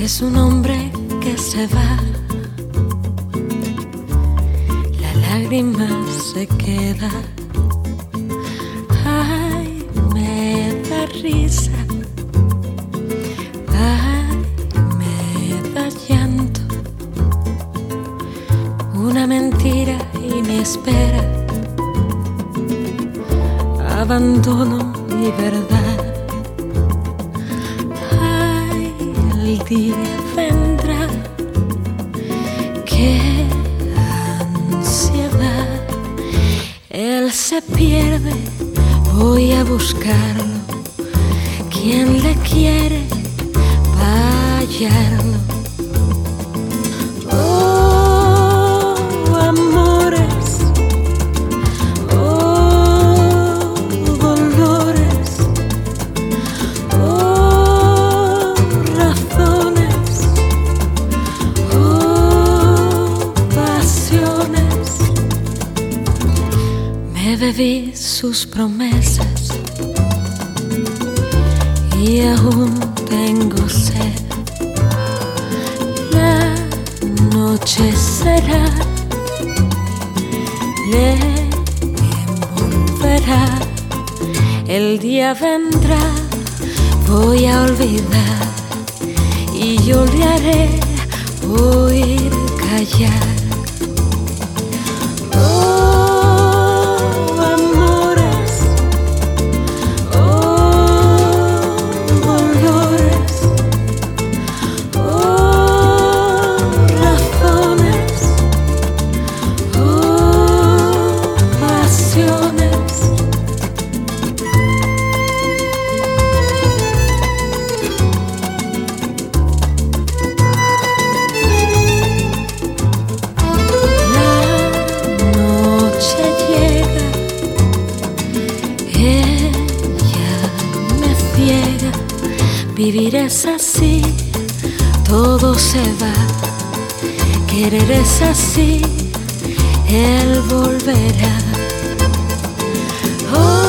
Es un hombre que se va, la lágrima se queda. Ay, me da risa, ay, me da llanto. Una mentira y me espera, abandono y verdad. El día vendrá, qué ansiedad. Él se pierde, voy a buscarlo. Quien le quiere va a hallarlo. Oh, amores, oh, dolores, oh, razones, oh, pasiones. Me bebí sus promesas y aún tengo sed. La noche será, le envolverá. El día vendrá, voy a olvidar y yo le haré oír callar. Vivir es así, todo se va. Querer es así, él volverá. Oh,